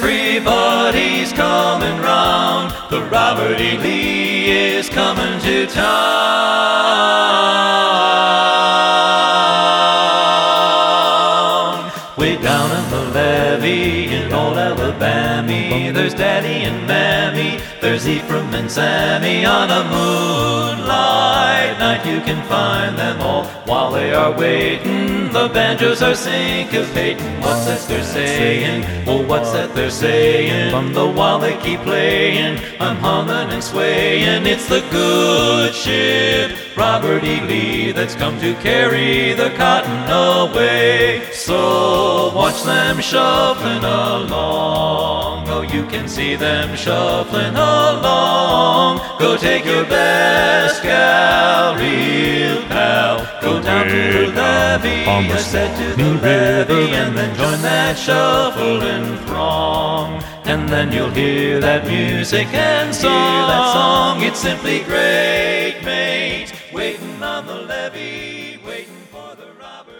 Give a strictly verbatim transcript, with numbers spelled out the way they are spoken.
Everybody's coming round. The Robert E. Lee is coming to town. Way down in the levee in old Alabama, there's Daddy and Mammy, there's Ephraim and Sammy. On a moonlight night you can find them all. While they are waiting, the banjos are syncopating. What's that they're saying? Oh, what's that they're saying? From the while they keep playing, I'm humming and swaying. It's the good ship Robert E. Lee that's come to carry the cotton away. So watch them shuffling along. Oh, you can see them shuffling along. Go take your best gal, real pal. Go down to the levee, I said to the levee, and then join that shuffling throng. And then you'll hear that music and song. That song, it's simply great, mate. Waiting on the levee, waiting for the Robert.